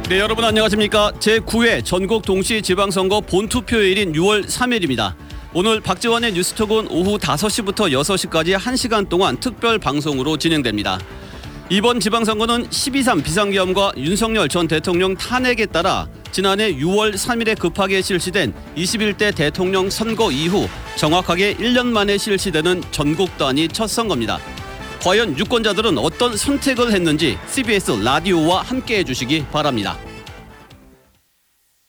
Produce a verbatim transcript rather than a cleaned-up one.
네, 여러분 안녕하십니까. 제구 회 전국 동시 지방선거 본투표일인 유월 삼일입니다. 오늘 박지원의 뉴스톡은 오후 다섯 시부터 여섯 시까지 한 시간 동안 특별 방송으로 진행됩니다. 이번 지방선거는 십이 삼 비상계엄과 윤석열 전 대통령 탄핵에 따라 지난해 유월 삼일에 급하게 실시된 이십일 대 대통령 선거 이후 정확하게 일 년 만에 실시되는 전국 단위 첫 선거입니다. 과연 유권자들은 어떤 선택을 했는지 씨비에스 라디오와 함께해 주시기 바랍니다.